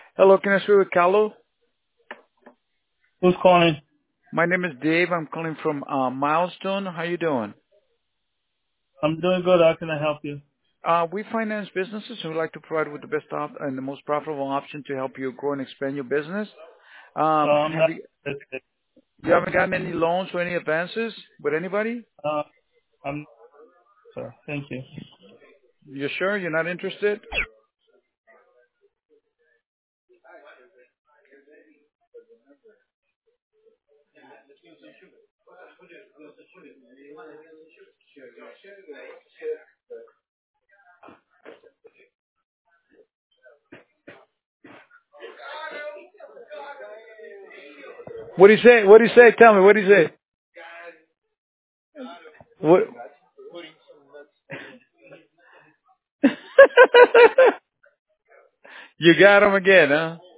Hello, can I speak with Carlo? Who's calling? My name is Dave. I'm calling from Milestone. How you doing? I'm doing good. How can I help you? We finance businesses and we like to provide with the best and the most profitable option to help you grow and expand your business. I'm Have not you interested. you haven't gotten any loans or any advances with anybody? Uh, I'm sir. Thank you. You sure you're not interested? What do you say? What do you say? Tell me. What do you say? What? You got him again, huh?